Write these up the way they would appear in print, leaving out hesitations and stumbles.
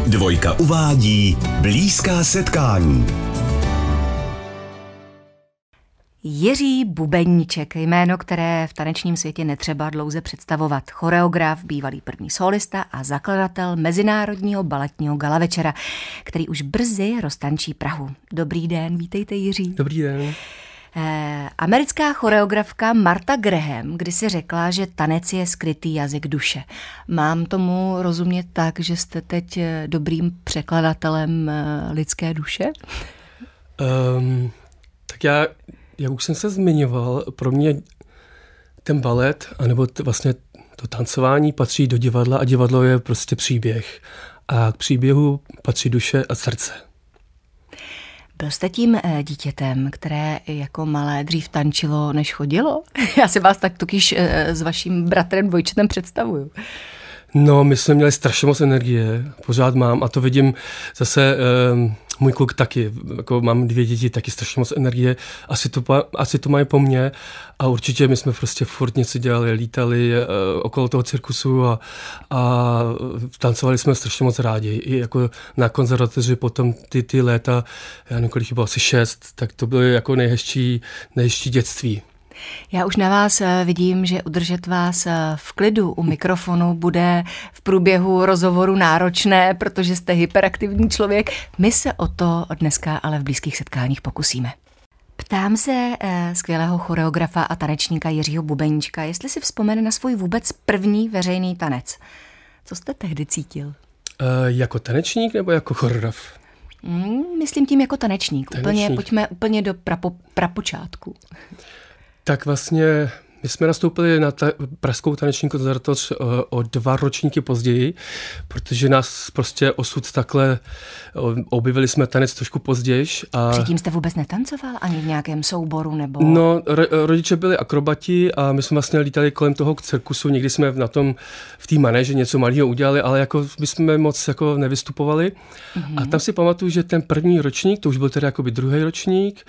Dvojka uvádí Blízká setkání. Jiří Bubeníček, jméno, které v tanečním světě netřeba dlouze představovat. Choreograf, bývalý první solista a zakladatel Mezinárodního baletního galavečera, který už brzy roztančí Prahu. Dobrý den, vítejte Jiří. Dobrý den. Americká choreografka Martha Graham kdysi řekla, že tanec je skrytý jazyk duše. Mám tomu rozumět tak, že jste teď dobrým překladatelem lidské duše? Tak jak už jsem se zmiňoval, pro mě ten balet, anebo vlastně to tancování patří do divadla a divadlo je prostě příběh. A k příběhu patří duše a srdce. Byl jste tím dítětem, které jako malé dřív tančilo, než chodilo? Já si vás tak totiž s vaším bratrem dvojčetem představuju. No, my jsme měli strašně moc energie, pořád mám a to vidím zase můj kluk taky, jako mám 2 děti, taky strašně moc energie, asi to mají po mně a určitě my jsme prostě furt něco dělali, lítali okolo toho cirkusu a tancovali jsme strašně moc rádi. I jako na konzervatoři potom ty léta, já nevím, kolik bylo, asi 6, tak to bylo jako nejhezčí dětství. Já už na vás vidím, že udržet vás v klidu u mikrofonu bude v průběhu rozhovoru náročné, protože jste hyperaktivní člověk. My se o to dneska ale v blízkých setkáních pokusíme. Ptám se skvělého choreografa a tanečníka Jiřího Bubeníčka, jestli si vzpomene na svůj vůbec první veřejný tanec. Co jste tehdy cítil? Jako tanečník nebo jako choreograf? Myslím tím jako tanečník. Pojďme úplně do prapočátku. Tak vlastně my jsme nastoupili na pražskou taneční konzervatoř o 2 ročníky později, protože nás prostě osud takhle, objevili jsme tanec trošku později. Předtím jste vůbec netancoval ani v nějakém souboru nebo? No, rodiče byli akrobati a my jsme vlastně lítali kolem toho k cirkusu, někdy jsme v té manéži něco malého udělali, ale jako my jsme moc jako nevystupovali. A tam si pamatuju, že ten první ročník, to už byl tedy jakoby druhý ročník,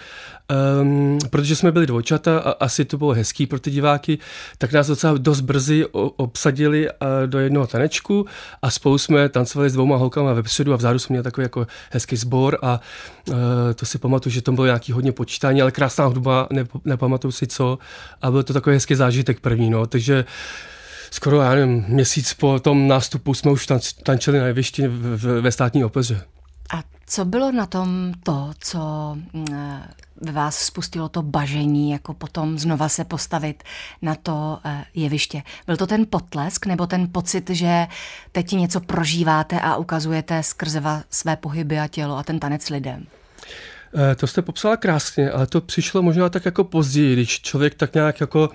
protože jsme byli dvojčata a asi to bylo hezký pro ty diváky, tak nás docela dost brzy obsadili do jednoho tanečku a spolu jsme tancovali s 2 holkama vepředu a vzadu jsme měli takový jako hezký sbor a to si pamatuju, že to bylo nějaký hodně počítání, ale krásná hudba, nepamatuju si co a byl to takový hezký zážitek první, no, takže skoro, já nevím, měsíc po tom nástupu jsme už tančili na jevišti ve Státní opeře. A co bylo na tom co ve vás spustilo to bažení, jako potom znova se postavit na to jeviště? Byl to ten potlesk nebo ten pocit, že teď něco prožíváte a ukazujete skrze své pohyby a tělo a ten tanec lidem? To jste popsala krásně, ale to přišlo možná tak jako později, když člověk tak nějak jako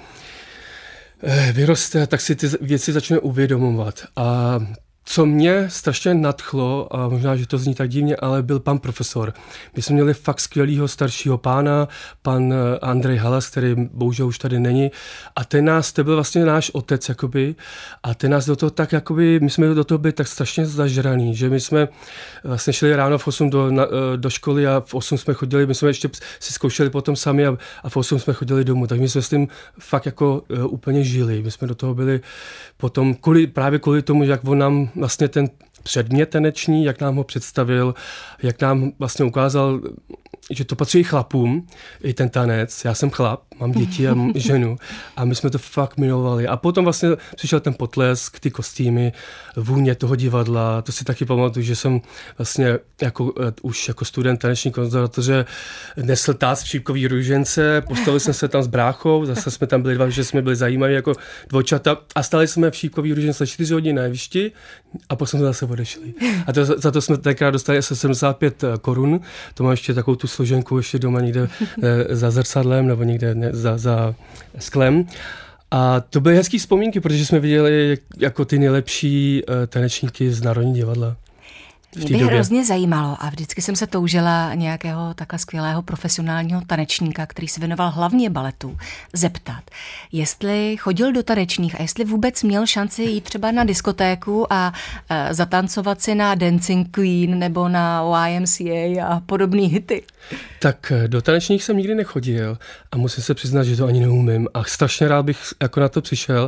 vyroste, tak si ty věci začne uvědomovat. A co mě strašně nadchlo, a možná, že to zní tak divně, ale byl pan profesor. My jsme měli fakt skvělýho staršího pána, pan Andrej Halas, který bohužel už tady není. A to byl vlastně náš otec, jakoby. A ten nás do toho tak, jakoby, my jsme do toho byli tak strašně zažraný, že my jsme vlastně šli ráno v 8 do školy a v 8 jsme chodili, my jsme ještě si zkoušeli potom sami a v 8 jsme chodili domů. Tak my jsme s tím fakt jako úplně žili. My jsme do toho byli potom právě kvůli tomu, jak on nám vlastně ten předmět taneční, jak nám ho představil, jak nám vlastně ukázal, že to patří chlapům, i ten tanec. Já jsem chlap, mám děti a ženu a my jsme to fakt milovali. A potom vlastně přišel ten potlesk, ty kostýmy, vůně toho divadla. To si taky pamatuju, že jsem vlastně už jako student taneční konzervatoře nesl tác v šípkový růžence, postavili jsme se tam s bráchou, zase jsme tam byli 2, že jsme byli zajímaví jako dvojčata a stali jsme v šípkový růžence 4 hodiny na jevišti a potom jsme zase odešli. A za to jsme tenkrát dostali asi 75 korun. To mám ještě takovou tu složenku ještě doma někde za zrcadlem nebo někde za sklem. A to byly hezký vzpomínky, protože jsme viděli jako ty nejlepší tanečníky z Národní divadla. Mě by hrozně zajímalo a vždycky jsem se toužila nějakého takhle skvělého profesionálního tanečníka, který se věnoval hlavně baletu, zeptat, jestli chodil do tanečních a jestli vůbec měl šanci jít třeba na diskotéku a zatancovat si na Dancing Queen nebo na YMCA a podobný hity. Tak do tanečních jsem nikdy nechodil a musím se přiznat, že to ani neumím a strašně rád bych jako na to přišel.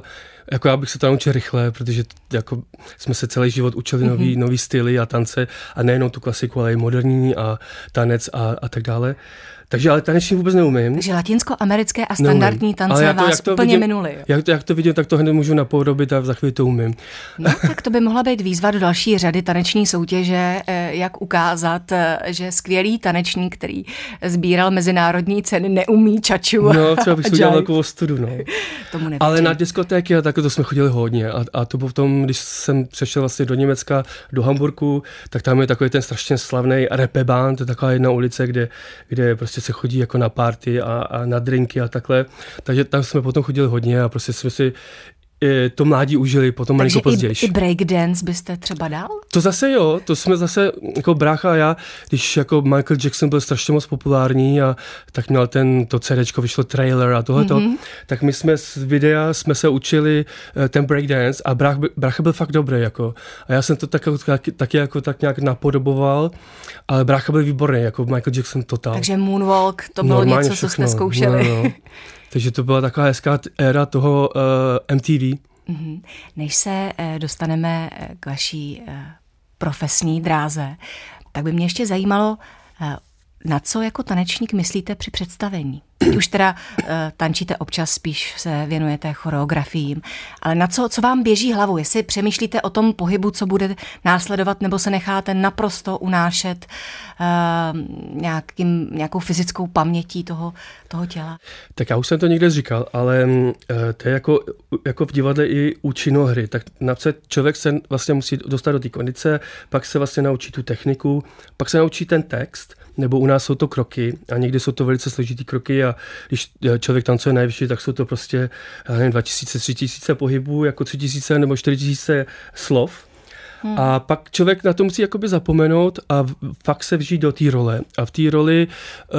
jako já bych se to naučil rychle, protože jako jsme se celý život učili nový styly a tance a nejenom tu klasiku, ale i moderní a tanec a tak dále. Takže ale taneční vůbec neumím. Takže latinskoamerické a standardní tance vás úplně minuly. Jak to vidím, tak to hned můžu napodobit a za chvíli to umím. No, tak to by mohla být výzva do další řady taneční soutěže, jak ukázat, že skvělý tanečník, který sbíral mezinárodní ceny, neumí čaču. No, třeba bych si udělal takovou studu, no. Tomu ale na diskotéky a tak to jsme chodili hodně. A to potom, když jsem přešel vlastně do Německa, do Hamburku, tak tam je takový ten strašně slavný Reeperbahn, to je taková jedna ulice, kde prostě se chodí jako na party a na drinky a takhle. Takže tam jsme potom chodili hodně a prostě jsme si to mládí užili potom malinko později. Takže i breakdance byste třeba dal? To zase jo, to jsme zase, jako brácha a já, když jako Michael Jackson byl strašně moc populární a tak měl to CDčko, vyšlo Trailer a tohleto, tak my jsme z videa jsme se učili ten breakdance a brácha byl fakt dobrý, jako. A já jsem to tak nějak napodoboval, ale brácha byl výborný, jako Michael Jackson totál. Takže moonwalk, to bylo normálně něco, co jste zkoušeli. No. Takže to byla taková hezká éra toho MTV. Než se dostaneme k vaší profesní dráze, tak by mě ještě zajímalo, na co jako tanečník myslíte při představení? Teď už teda tančíte občas, spíš se věnujete choreografiím, ale na co vám běží hlavu? Jestli přemýšlíte o tom pohybu, co bude následovat, nebo se necháte naprosto unášet nějakou fyzickou pamětí toho těla? Tak já už jsem to někde říkal, ale to je jako v divadle i u činohry. Tak člověk se vlastně musí dostat do té kondice, pak se vlastně naučí tu techniku, pak se naučí ten text, nebo u nás jsou to kroky a někdy jsou to velice složitý kroky a když člověk tancuje nejvyšší, tak jsou to prostě 2000, 3000 pohybů, jako 3000 nebo 4000 slov. A pak člověk na to musí jakoby zapomenout a fakt se vžít do té role. A v té roli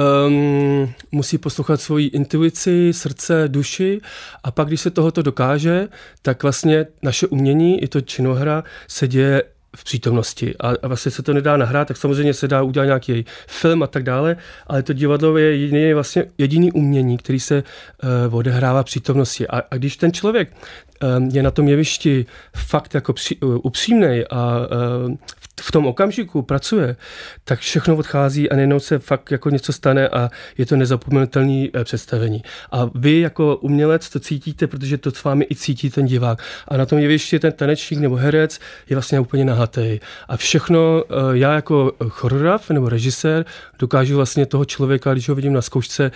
musí poslouchat svoji intuici, srdce, duši a pak, když se tohoto dokáže, tak vlastně naše umění, i to činohra, se děje v přítomnosti a vlastně se to nedá nahrát, tak samozřejmě se dá udělat nějaký film a tak dále, ale to divadlo je vlastně jediný umění, který se odehrává v přítomnosti. A když ten člověk je na tom jevišti fakt jako upřímnej a v tom okamžiku pracuje, tak všechno odchází a najednou se fakt jako něco stane a je to nezapomenutelné představení. A vy jako umělec to cítíte, protože to s vámi i cítí ten divák. A na tom jevišti ten tanečník nebo herec je vlastně úplně nahatý. A všechno já jako choreograf nebo režisér dokážu vlastně toho člověka, když ho vidím na zkoušce,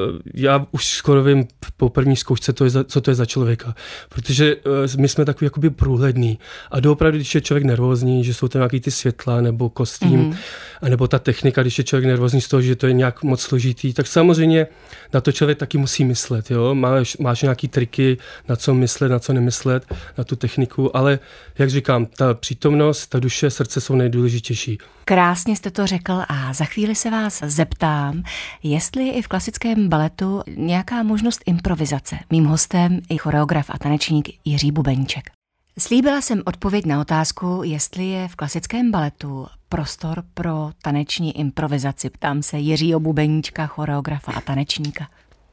já už skoro vím po první zkoušce, co to je za člověka. Protože my jsme takový jakoby průhledný. A doopravdy, když je člověk nervózní, že jsou tam nějaký ty světla nebo kostým, nebo ta technika, když je člověk nervózní z toho, že to je nějak moc složitý, tak samozřejmě na to člověk taky musí myslet. Jo? Máš nějaký triky, na co myslet, na co nemyslet, na tu techniku, ale jak říkám, ta přítomnost, ta duše, srdce jsou nejdůležitější. Krásně jste to řekl a za chvíli se vás zeptám, jestli je i v klasickém baletu nějaká možnost improvizace. Mým hostem je choreograf a tanečník Jiří Bubeníček. Slíbila jsem odpověď na otázku, jestli je v klasickém baletu prostor pro taneční improvizaci. Ptám se Jiřího Bubeníčka, choreografa a tanečníka.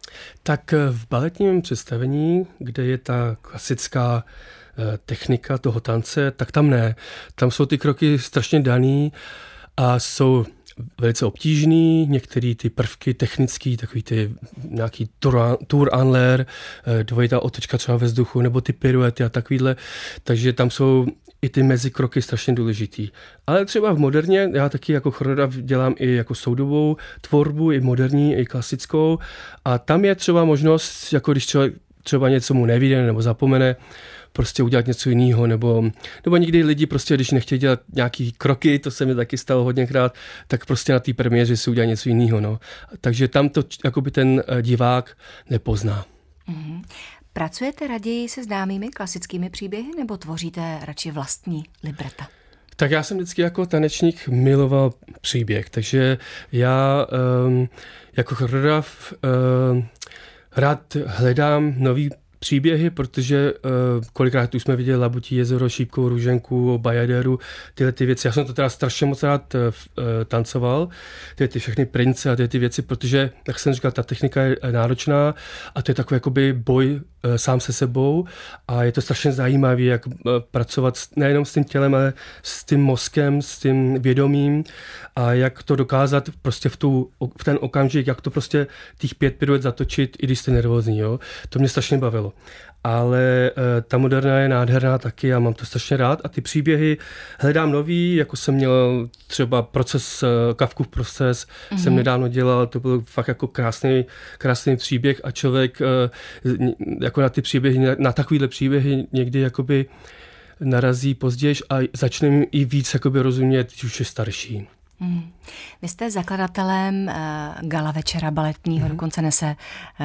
Tak v baletním představení, kde je ta klasická technika toho tance, tak tam ne. Tam jsou ty kroky strašně daný a jsou velice obtížný, některé ty prvky technické, takový ty nějaký tour en l'air, dvojitá otočka třeba ve vzduchu, nebo ty piruety a takovýhle, takže tam jsou i ty mezikroky strašně důležitý. Ale třeba v moderně, já taky jako choreograf dělám i jako soudobou tvorbu, i moderní, i klasickou a tam je třeba možnost, jako když člověk třeba něco mu nevíde nebo zapomene, prostě udělat něco jiného, nebo někdy lidi prostě, když nechtějí dělat nějaký kroky, to se mi taky stalo hodněkrát, tak prostě na té premiéře si udělat něco jiného, no. Takže tam to jakoby ten divák nepozná. Mm-hmm. Pracujete raději se známými klasickými příběhy, nebo tvoříte radši vlastní libreta? Tak já jsem vždycky jako tanečník miloval příběh, takže já jako choreograf rád hledám nový příběhy, protože kolikrát už jsme viděli Labutí jezero, Šípkovou Růženku, Bajaderu, tyhle ty věci. Já jsem to teda strašně moc rád tancoval, ty všechny prince a ty věci, protože, jak jsem říkal, ta technika je náročná a to je takový jakoby boj sám se sebou a je to strašně zajímavé, jak pracovat nejenom s tím tělem, ale s tím mozkem, s tím vědomím a jak to dokázat prostě v ten okamžik, jak to prostě těch 5 piruet zatočit, i když jste nervózní. Jo? To mě strašně bavilo. Ale ta moderna je nádherná taky a mám to strašně rád a ty příběhy hledám nový, jako jsem měl třeba Kafkův proces, jsem nedávno dělal, to byl fakt jako krásný příběh a člověk jako na ty příběhy, na takovýhle příběhy někdy jakoby narazí později a začne mi i víc jakoby rozumět, když už je starší. Vy jste zakladatelem gala večera baletního, dokonce nese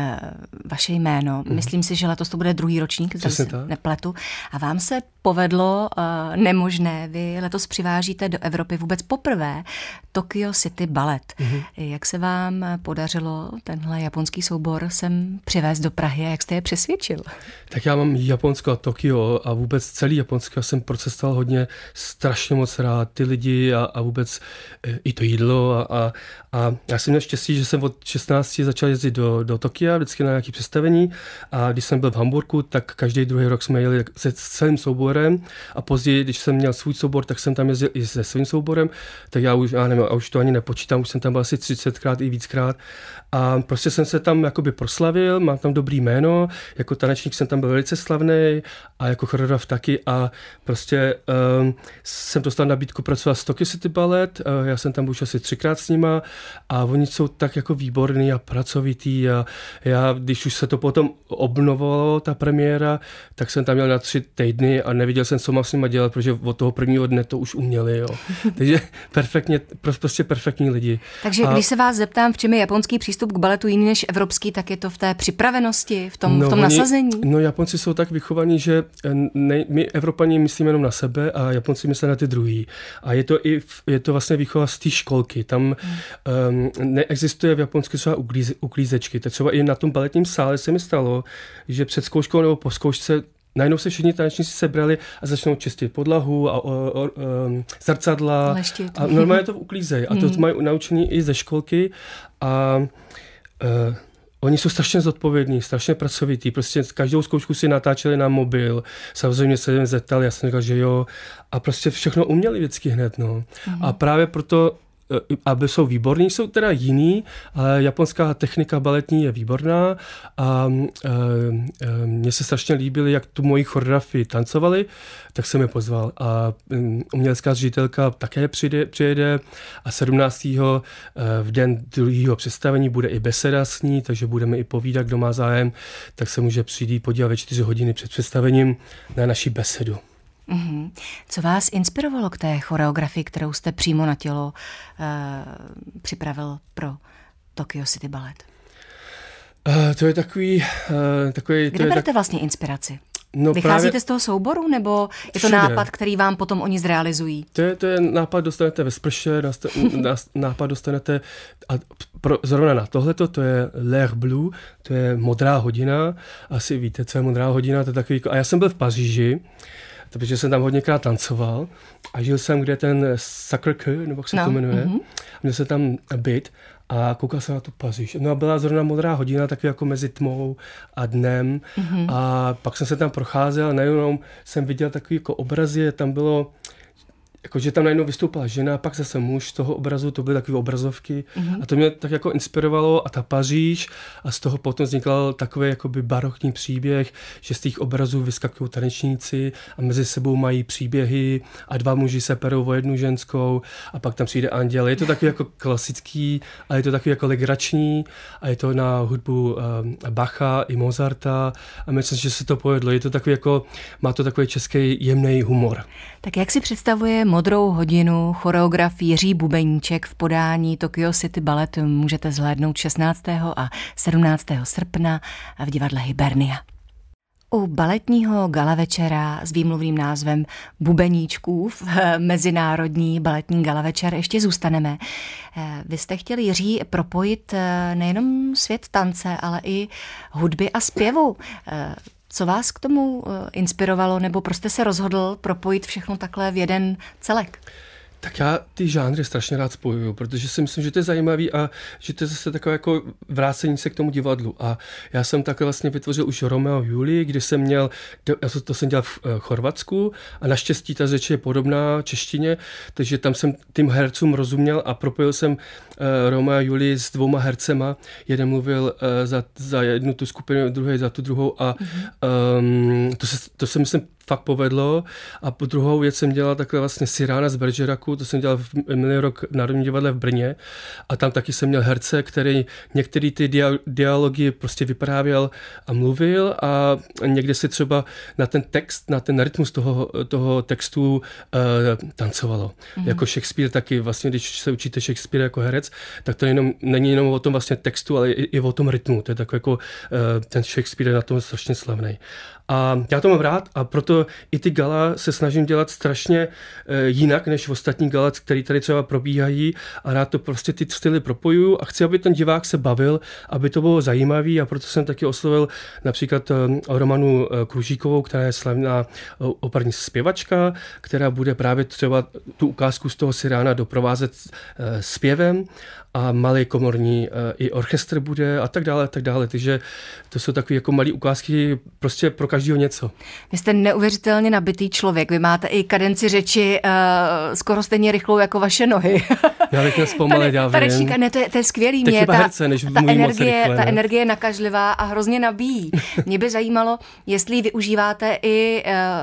vaše jméno. Myslím si, že letos to bude 2. ročník, zda se nepletu. A vám se povedlo nemožné. Vy letos přivážíte do Evropy vůbec poprvé Tokyo City Ballet. Jak se vám podařilo tenhle japonský soubor sem přivést do Prahy a jak jste je přesvědčil? Tak já mám Japonsko a Tokio a vůbec celý Japonsko. Já jsem procestoval hodně, strašně moc rád ty lidi a vůbec i to jídlo a já jsem měl štěstí, že jsem od 16 začal jezdit do Tokia, vždycky na nějaké představení a když jsem byl v Hamburgu, tak každý druhý rok jsme jeli se celým souborem a později, když jsem měl svůj soubor, tak jsem tam jezdil i se svým souborem, tak já už to ani nepočítám, už jsem tam byl asi 30krát i víckrát a prostě jsem se tam jakoby proslavil, mám tam dobrý jméno, jako tanečník jsem tam byl velice slavný a jako choreograf taky a prostě jsem dostal nabídku pracovat s Tokyo City Ballet, já jsem tam už asi 3krát s nima a oni jsou tak jako výborný a pracovitý a já, když už se to potom obnovovalo, ta premiéra, tak jsem tam měl na 3 týdny a neviděl jsem, co mám s nima dělat, protože od toho prvního dne to už uměli. Jo. Takže prostě perfektní lidi. Takže když se vás zeptám, v čem je japonský přístup k baletu jiný než evropský, tak je to v té připravenosti, v tom nasazení? No Japonci jsou tak vychovaní, že my Evropani myslíme jenom na sebe a Japonci myslí na ty druhý. A je to vlastně výchova z té školky. Tam neexistuje v Japonsku třeba uklízečky. Tak třeba i na tom baletním sále se mi stalo, že před zkouškou nebo po zkoušce najednou se všichni tanečníci sebrali a začnou čistit podlahu a zrcadla. Leštit. A normálně to uklízejí. A to mají naučení i ze školky a oni jsou strašně zodpovědní, strašně pracovití. Prostě každou zkoušku si natáčeli na mobil. Samozřejmě se jim zeptali, já jsem říkal, že jo. A prostě všechno uměli vždycky hned. No. A právě proto, aby jsou výborní, jsou teda jiný, ale japonská technika baletní je výborná a mně se strašně líbily, jak tu moji choreografii tancovali, tak jsem je pozval a umělecká ředitelka také přijede a 17. v den 2. představení bude i beseda s ní, takže budeme i povídat, kdo má zájem, tak se může přijít podívat ve 4 hodiny před představením na naší besedu. Co vás inspirovalo k té choreografii, kterou jste přímo na tělo připravil pro Tokyo City Ballet? To je takový... Kde berete vlastně inspiraci? No vycházíte z toho souboru, nebo je to všude. nápad, který vám potom oni zrealizují? To je nápad, dostanete ve sprše, nápad dostanete zrovna na tohleto, to je L'Heure Bleue, to je modrá hodina, asi víte, co je modrá hodina, to je takový, a já jsem byl v Paříži, protože jsem tam hodněkrát tancoval a žil jsem, kde ten Sacré-Cœur, nebo jak se to jmenuje, měl jsem tam byt a koukal jsem na tu Paříž. No a byla zrovna modrá hodina, taky jako mezi tmou a dnem a pak jsem se tam procházel a najednou jsem viděl takový jako obrazy, tam bylo jakože tam najednou vystoupila žena, pak zase muž z toho obrazu, to byly takové obrazovky a to mě tak jako inspirovalo a ta Paříž a z toho potom vznikl takový jakoby barokní příběh, že z těch obrazů vyskakují tanečníci a mezi sebou mají příběhy a 2 muži se perou o 1 ženskou a pak tam přijde anděl. Je to takový jako klasický a je to takový jako legrační a je to na hudbu Bacha i Mozarta a myslím, že se to povedlo. Je to takový jako, má to takový český jemný humor. Tak jak si představuje modrou hodinu choreograf Jiří Bubeníček v podání Tokyo City Ballet můžete zhlédnout 16. a 17. srpna v divadle Hibernia. U baletního gala večera s výmluvným názvem Bubeníčkův mezinárodní baletní gala večer ještě zůstaneme. Vy jste chtěli, Jiří, propojit nejenom svět tance, ale i hudby a zpěvu. Co vás k tomu inspirovalo, nebo prostě se rozhodl propojit všechno takhle v jeden celek? Tak já ty žánry strašně rád spojuju, protože si myslím, že to je zajímavý a že to je zase takové jako vrácení se k tomu divadlu. A já jsem takhle vlastně vytvořil už Romeo a Julii, kdy jsem měl, to jsem dělal v Chorvatsku a naštěstí ta řeč je podobná češtině, takže tam jsem tím hercům rozuměl a propojil jsem Romeo a Julii s 2 hercema. Jeden mluvil za jednu tu skupinu, druhý za tu druhou a to se myslím fakt povedlo. A po druhou věc jsem dělal takhle vlastně Cyrána z Bergeracu, to jsem dělal minulý rok v Národním divadle v Brně a tam taky jsem měl herce, který některé ty dialogy prostě vyprávěl a mluvil a někde si třeba na ten text, na ten rytmus toho textu tancovalo. Jako Shakespeare taky vlastně, když se učíte Shakespeare jako herec, tak to není jenom o tom vlastně textu, ale i o tom rytmu. To je takový jako ten Shakespeare je na tom strašně slavný. A já to mám rád a proto i ty gala se snažím dělat strašně jinak než ostatní gala, které tady třeba probíhají a rád to prostě ty styly propojuju a chci, aby ten divák se bavil, aby to bylo zajímavý a proto jsem taky oslovil například Romanu Kružíkovou, která je slavná operní zpěvačka, která bude právě třeba tu ukázku z toho Cyrána doprovázet zpěvem a malý komorní i orchestr bude a tak dále. Takže to jsou takové jako malé ukázky prostě pro každého něco. Vy jste neuvěřitelně nabitý člověk. Vy máte i kadenci řeči skoro stejně rychlou jako vaše nohy. Já bych nespomalit, já vím. Ne, to je skvělý. Mě ta energie je nakažlivá a hrozně nabíjí. Mě by zajímalo, jestli využíváte i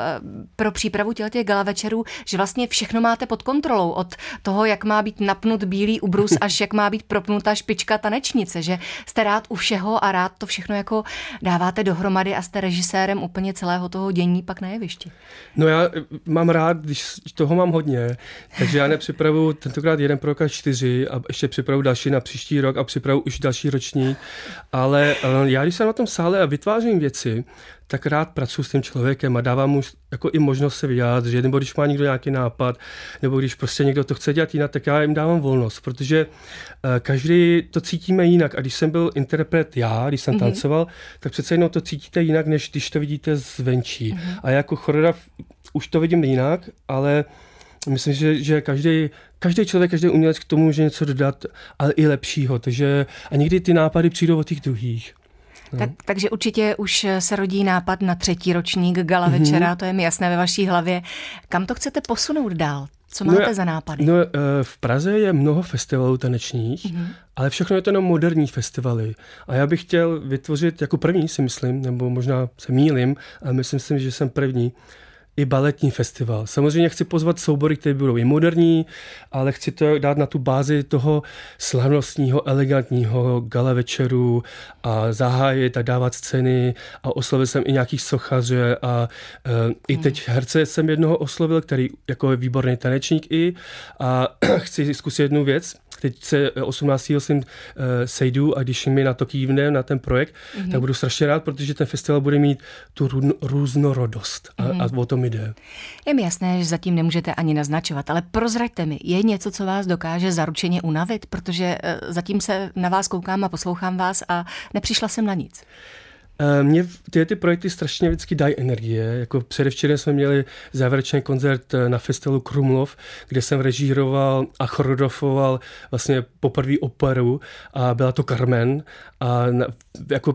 pro přípravu těch gala večerů, že vlastně všechno máte pod kontrolou. Od toho, jak má být napnut bílý ubrus, až jak má být propnutá špička tanečnice, že jste rád u všeho a rád to všechno jako dáváte dohromady a jste režisérem úplně celého toho dění pak na jevišti. No já mám rád, když toho mám hodně, takže já nepřipravuju tentokrát 1 pro rok 4 a ještě připravuju další na příští rok a připravuju už další ročník, ale já když jsem na tom sále a vytvářím věci, tak rád pracuji s tím člověkem a dávám mu jako i možnost se vyjádřit, nebo když má někdo nějaký nápad, nebo když prostě někdo to chce dělat jinak, tak já jim dávám volnost, protože každý to cítíme jinak a když jsem byl interpret když jsem tancoval, tak přece jenom to cítíte jinak, než když to vidíte zvenčí. A jako choreograf už to vidím jinak, ale myslím, že každý člověk, každý umělec k tomu může něco dodat, ale i lepšího, takže a někdy ty nápady přijdou od těch druhých. Takže určitě už se rodí nápad na 3. ročník gala večera, to je mi jasné ve vaší hlavě. Kam to chcete posunout dál? Co máte za nápady? V Praze je mnoho festivalů tanečních, ale všechno je to jenom moderní festivaly. A já bych chtěl vytvořit jako první, si myslím, nebo možná se mýlim, ale myslím si, že jsem první, i baletní festival. Samozřejmě chci pozvat soubory, které budou i moderní, ale chci to dát na tu bázi toho slavnostního, elegantního gala večeru a zahájit a dávat scény a oslovil jsem i nějakých sochaře a i teď herce jsem jednoho oslovil, který jako je výborný tanečník a chci zkusit jednu věc. Teď se 18. sejdu a když mi na to kývne, na ten projekt, tak budu strašně rád, protože ten festival bude mít tu různorodost a o tom jde. Je mi jasné, že zatím nemůžete ani naznačovat, ale prozraďte mi, je něco, co vás dokáže zaručeně unavit, protože zatím se na vás koukám a poslouchám vás a nepřišla jsem na nic. Mě ty projekty strašně vždycky dají energie. Jako předevčírem jsme měli závěrečný koncert na festivalu Krumlov, kde jsem režíroval a choreografoval vlastně poprvé operu a byla to Carmen a jako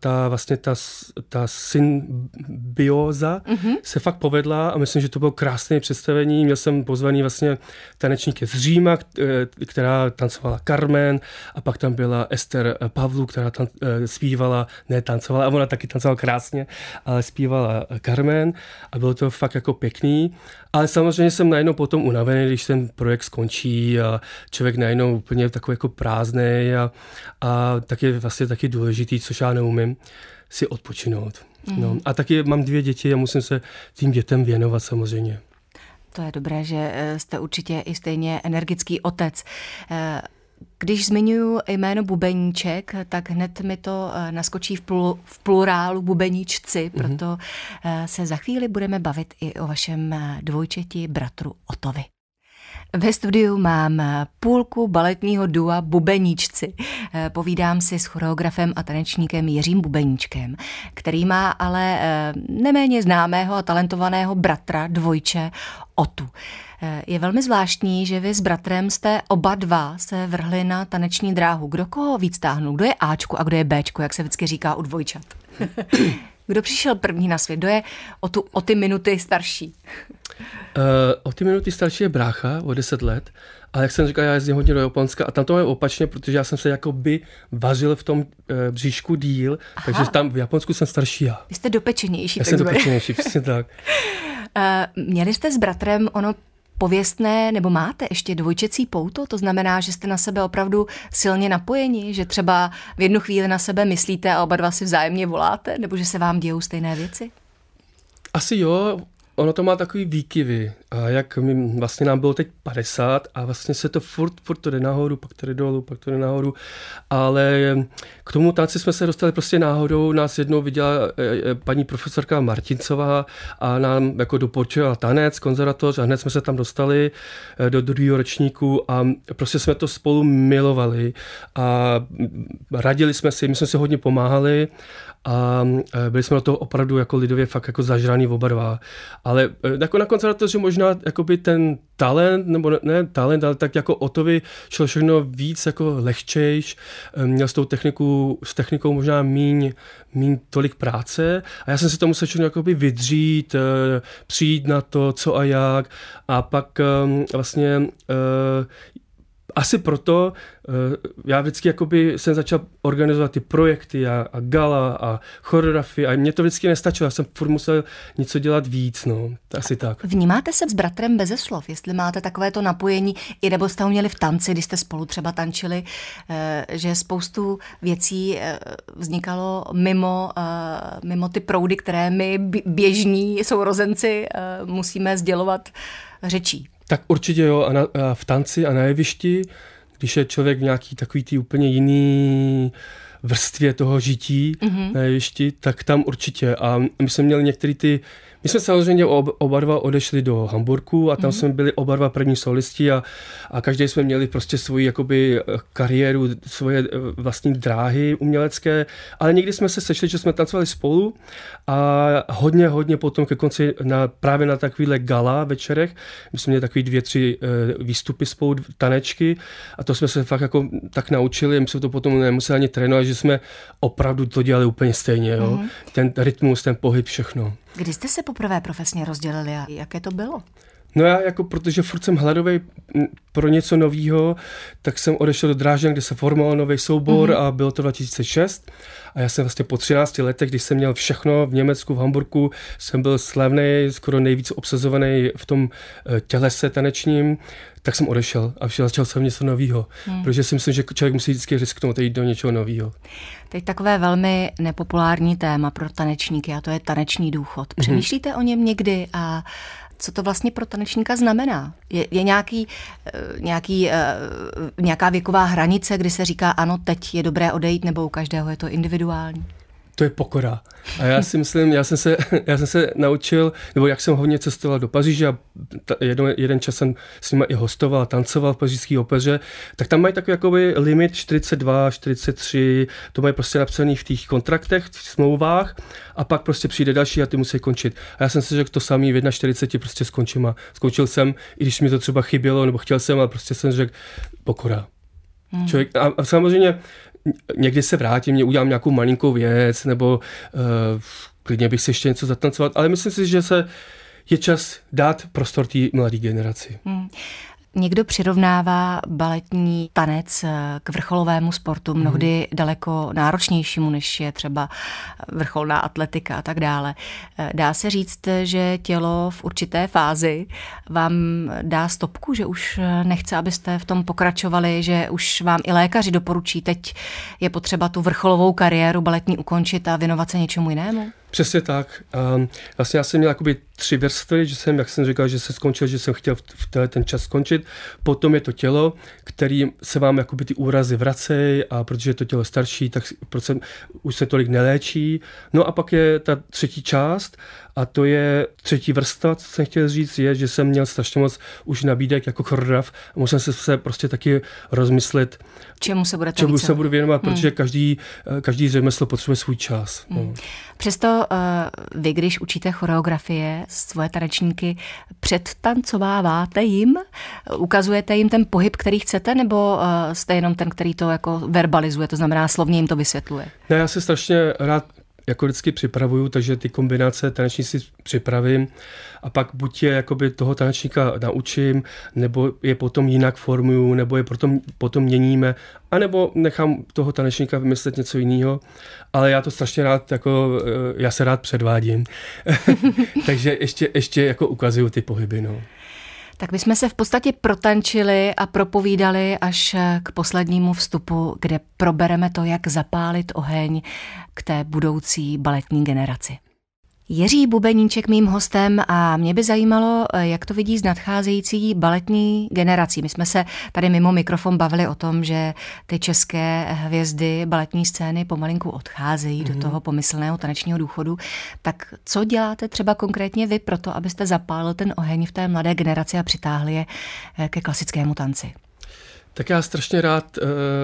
ta symbioza se fakt povedla a myslím, že to bylo krásné představení. Měl jsem pozvaný vlastně tanečníky z Říma, která tancovala Carmen a pak tam byla Ester Pavlu, která zpívala, ne tancovala, a ona taky tancovala krásně, ale zpívala Carmen a bylo to fakt jako pěkný. Ale samozřejmě jsem najednou potom unavený, když ten projekt skončí a člověk najednou úplně takový jako prázdnej a tak je vlastně taky důležitý, což já neumím, si odpočinout. No. A taky mám 2 děti a musím se tím dětem věnovat samozřejmě. To je dobré, že jste určitě i stejně energický otec. Když zmiňuji jméno bubeníček, tak hned mi to naskočí v plurálu bubeníčci, proto se za chvíli budeme bavit i o vašem dvojčeti bratru Otovi. Ve studiu mám půlku baletního dua Bubeníčci. Povídám si s choreografem a tanečníkem Jiřím Bubeníčkem, který má ale neméně známého a talentovaného bratra, dvojče Otu. Je velmi zvláštní, že vy s bratrem jste oba dva se vrhli na taneční dráhu. Kdo koho víc táhnul? Kdo je Ačku a kdo je Bčku, jak se vždycky říká u dvojčat? Kdo přišel první na svět? Kdo je o ty minuty starší? O ty minuty starší je brácha o 10 let, ale jak jsem říkal, já jezdím hodně do Japonska a tam to je opačně, protože já jsem se jakoby vařil v tom bříšku díl, takže tam v Japonsku jsem starší já. Vy jste dopečenější. Já jsem dopečenější, přesně tak. Měli jste s bratrem ono pověstné, nebo máte ještě dvojčecí pouto? To znamená, že jste na sebe opravdu silně napojeni, že třeba v jednu chvíli na sebe myslíte a oba dva si vzájemně voláte, nebo že se vám dějou stejné věci? Asi jo, ono to má takový výkyvy. A jak vlastně nám bylo teď 50 a vlastně se to furt to jde nahoru, pak to jde dolů, pak to jde nahoru. Ale k tomu tanci jsme se dostali prostě náhodou. Nás jednou viděla paní profesorka Martincová a nám jako doporučila tanec, konzervatoř a hned jsme se tam dostali do druhého ročníku a prostě jsme to spolu milovali a radili jsme si, my jsme si hodně pomáhali a byli jsme do toho opravdu jako lidově fakt jako zažraný oba dva. Ale jako na konzervatoři možná jakoby ten talent, nebo ne talent, ale tak jako Otovi šlo všechno víc jako lehčejš, měl s technikou možná míň tolik práce a já jsem si to musel všechno jakoby vydřít, přijít na to, co a jak a pak vlastně asi proto já vždycky jakoby jsem začal organizovat ty projekty a gala a choreografii a mě to vždycky nestačilo, já jsem furt musel něco dělat víc, no, asi tak. Vnímáte se s bratrem beze slov, jestli máte takovéto napojení, i nebo jste ho měli v tanci, když jste spolu třeba tančili, že spoustu věcí vznikalo mimo ty proudy, které my běžní sourozenci musíme sdělovat řečí. Tak určitě jo, a v tanci a na jevišti, když je člověk v nějaký takový tý úplně jiný vrstvě toho žití na jevišti, tak tam určitě. A my jsme měli my jsme samozřejmě oba dva odešli do Hamburku a tam jsme byli oba dva první solisti a každý jsme měli prostě svoji jakoby kariéru, svoje vlastní dráhy umělecké, ale někdy jsme se sešli, že jsme tancovali spolu a hodně potom ke konci právě na takovýhle gala večerech, my jsme měli takový 2-3 výstupy spolu, tanečky a to jsme se fakt jako tak naučili, my jsme to potom nemuseli ani trénovat, že jsme opravdu to dělali úplně stejně, jo? Ten rytmus, ten pohyb, všechno. Kdy jste se poprvé profesně rozdělili a jaké to bylo? No já protože furt jsem hladovej pro něco novýho, tak jsem odešel do Drážďan, kde se formoval nový soubor a bylo to 2006. A já jsem vlastně po 13 letech, když jsem měl všechno v Německu, v Hamburku, jsem byl slavný, skoro nejvíc obsazovaný v tom tělese tanečním, tak jsem odešel a začal jsem něco novýho. Protože si myslím, že člověk musí vždycky risknout a jít do něčeho novýho. Teď takové velmi nepopulární téma pro tanečníky a to je taneční důchod. Přemýšlíte o něm někdy a co to vlastně pro tanečníka znamená? Je nějaká věková hranice, kdy se říká, ano, teď je dobré odejít, nebo u každého je to individuální? To je pokora. A já si myslím, já jsem se naučil, nebo jak jsem hodně cestoval do Paříže a jeden čas jsem s nimi i hostoval, tancoval v pařížské opeře, tak tam mají takový jakoby limit 42, 43, to mají prostě napsaný v těch kontraktech, v smlouvách a pak prostě přijde další a ty musí končit. A já jsem si řekl to samý, v 41 prostě skončím a skončil jsem, i když mi to třeba chybělo, nebo chtěl jsem, ale prostě jsem řekl pokora. Člověk, a samozřejmě někdy se vrátím, udělám nějakou malinkou věc, nebo klidně bych si ještě něco zatancovat, ale myslím si, že je čas dát prostor té mladé generaci. Někdo přirovnává baletní tanec k vrcholovému sportu, mnohdy daleko náročnějšímu, než je třeba vrcholná atletika a tak dále. Dá se říct, že tělo v určité fázi vám dá stopku, že už nechce, abyste v tom pokračovali, že už vám i lékaři doporučí, teď je potřeba tu vrcholovou kariéru baletní ukončit a věnovat se něčemu jinému? Přesně tak. Vlastně já jsem měl jakoby 3 vrstvy, že jsem, jak jsem říkal, že jsem skončil, že jsem chtěl v ten čas skončit. Potom je to tělo, který se vám jakoby ty úrazy vracejí a protože je to tělo starší, tak už se tolik neléčí. No a pak je ta třetí část a to je třetí vrstva, co jsem chtěl říct, je, že jsem měl strašně moc už nabídek jako choreograf a musel jsem se prostě taky rozmyslet, čemu se budu věnovat, protože každý řemeslo potřebuje svůj čas. No. Přesto vy, když učíte choreografie, svoje tanečníky, předtancováváte jim? Ukazujete jim ten pohyb, který chcete, nebo jste jenom ten, který to jako verbalizuje, to znamená slovně jim to vysvětluje? Ne, já se strašně rád jako vždycky připravuju, takže ty kombinace taneční si připravím a pak buď je jakoby toho tanečníka naučím, nebo je potom jinak formuju, nebo je potom měníme, anebo nechám toho tanečníka vymyslet něco jiného, ale já to strašně rád, jako já se rád předvádím, takže ještě jako ukazuju ty pohyby, no. Tak bychom se v podstatě protančili a propovídali až k poslednímu vstupu, kde probereme to, jak zapálit oheň k té budoucí baletní generaci. Jiří Bubeníček mým hostem a mě by zajímalo, jak to vidí s nadcházející baletní generací. My jsme se tady mimo mikrofon bavili o tom, že ty české hvězdy baletní scény pomalinku odcházejí do toho pomyslného tanečního důchodu. Tak co děláte třeba konkrétně vy pro to, abyste zapálil ten oheň v té mladé generaci a přitáhli je ke klasickému tanci? Tak já strašně rád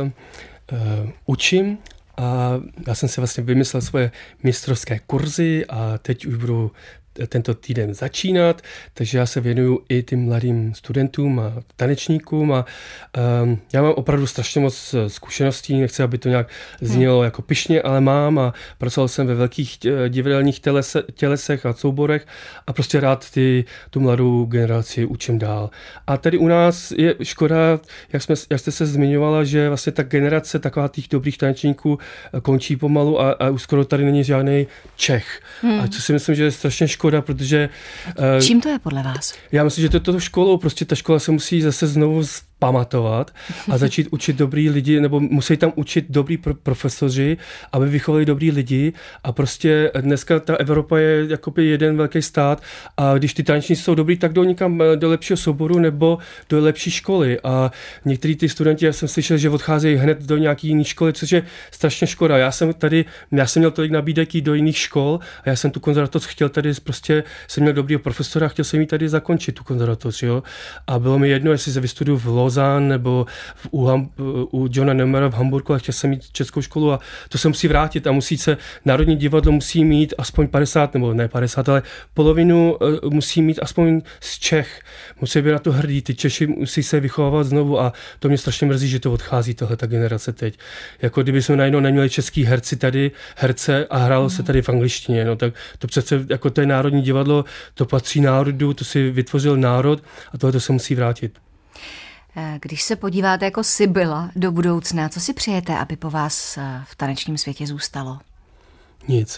učím. A já jsem si vlastně vymyslel svoje mistrovské kurzy a teď už budu tento týden začínat, takže já se věnuju i tím mladým studentům a tanečníkům a já mám opravdu strašně moc zkušeností, nechci, aby to nějak znělo jako pyšně, ale mám a pracoval jsem ve velkých divadelních tělesech a souborech a prostě rád tu mladou generaci učím dál. A tady u nás je škoda, jak jste se zmiňovala, že vlastně ta generace takových těch dobrých tanečníků končí pomalu a už skoro tady není žádný Čech. A co si myslím, že je strašně škoda, protože... Čím to je podle vás? Já myslím, že to je to školou, prostě ta škola se musí zase znovu pamatovat a začít učit dobrý lidi, nebo musí tam učit dobrý profesoři, aby vychovali dobrý lidi a prostě dneska ta Evropa je jakoby jeden velký stát a když ty tanečníci jsou dobrý, tak jdou někam do lepšího souboru nebo do lepší školy a některý ty studenti, já jsem slyšel, že odcházejí hned do nějaký jiné školy, což je strašně škoda. Já jsem měl tolik nabídek do jiných škol a já jsem tu konzervatoř chtěl tady prostě, jsem měl dobrýho profesora a chtěl jsem jí tady zakončit tu konzervatoř, jo. A bylo mi jedno, jestli se vystuduju v Lausanne nebo u Johna Neumera v Hamburgu, a chtěl jsem mít českou školu a to se musí vrátit a musí se Národní divadlo musí mít aspoň 50, nebo ne 50, ale polovinu musí mít aspoň z Čech. Musí být na to hrdí, ty Češi musí se vychovávat znovu a to mě strašně mrzí, že to odchází tahleta generace teď. Jako kdyby jsme najednou neměli český herce a hrálo se tady v angličtině, no tak to přece jako to je Národní divadlo, to patří národu, to si vytvořil národ a tohle to se musí vrátit. Když se podíváte jako Sibylla do budoucna, co si přejete, aby po vás v tanečním světě zůstalo? Nic.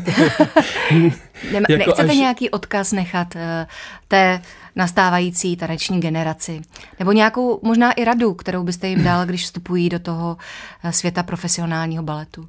Nechcete nějaký odkaz nechat té nastávající taneční generaci? Nebo nějakou možná i radu, kterou byste jim dal, když vstupují do toho světa profesionálního baletu?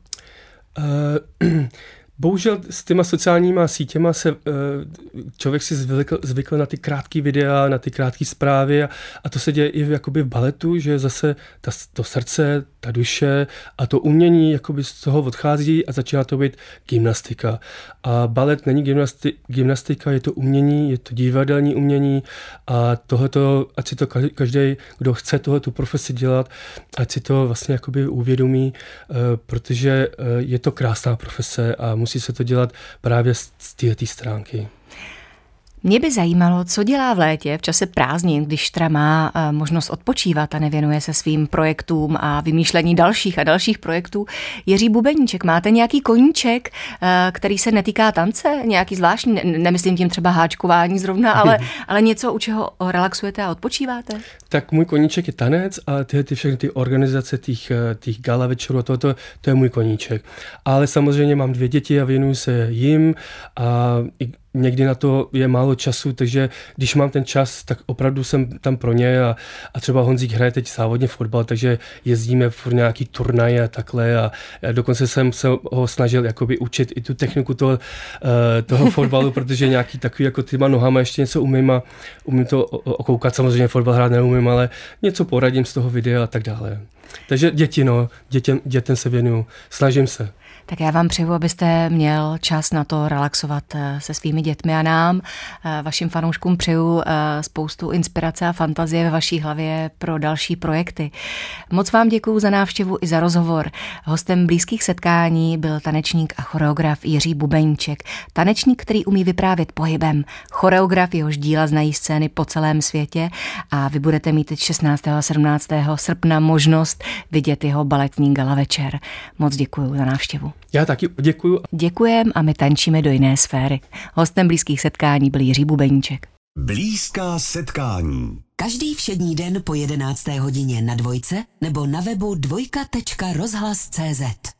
Bohužel s těma sociálníma sítěma se člověk si zvykl na ty krátké videa, na ty krátké zprávy a to se děje i jakoby v baletu, že zase to srdce, ta duše a to umění jakoby z toho odchází a začíná to být gymnastika. A balet není gymnastika, je to umění, je to divadelní umění a tohleto, ať si to každý, kdo chce tu profesi dělat, ať si to vlastně jakoby uvědomí, protože je to krásná profese a musí se to dělat právě z této stránky. Mě by zajímalo, co dělá v létě v čase prázdnin, když teda má možnost odpočívat a nevěnuje se svým projektům a vymýšlení dalších a dalších projektů. Jiří Bubeníček, máte nějaký koníček, který se netýká tance? Nějaký zvláštní, nemyslím tím třeba háčkování zrovna, ale něco, u čeho relaxujete a odpočíváte? Tak můj koníček je tanec a všechny ty organizace těch gala večerů, to je můj koníček. Ale samozřejmě mám 2 děti a věnuju se jim a někdy na to je málo času, takže když mám ten čas, tak opravdu jsem tam pro ně a třeba Honzík hraje teď závodně fotbal, takže jezdíme v nějaký turnaje a takhle a dokonce jsem se ho snažil jakoby učit i tu techniku toho fotbalu, protože nějaký takový jako těma nohama ještě něco umím to okoukat, samozřejmě fotbal hrát neumím, ale něco poradím z toho videa a tak dále. Takže dětem se věnuju, snažím se. Tak já vám přeju, abyste měl čas na to relaxovat se svými dětmi a nám, vašim fanouškům přeju spoustu inspirace a fantazie ve vaší hlavě pro další projekty. Moc vám děkuju za návštěvu i za rozhovor. Hostem Blízkých setkání byl tanečník a choreograf Jiří Bubeníček. Tanečník, který umí vyprávět pohybem. Choreograf, jehož díla znají scény po celém světě a vy budete mít teď 16. a 17. srpna možnost vidět jeho baletní gala večer. Moc děkuju za návštěvu. Já taky děkuju. Děkujem a my tančíme do jiné sféry. Hostem Blízkých setkání byl Jiří Bubeníček. Blízká setkání. Každý všední den po 11. hodině na Dvojce nebo na webu dvojka.rozhlas.cz.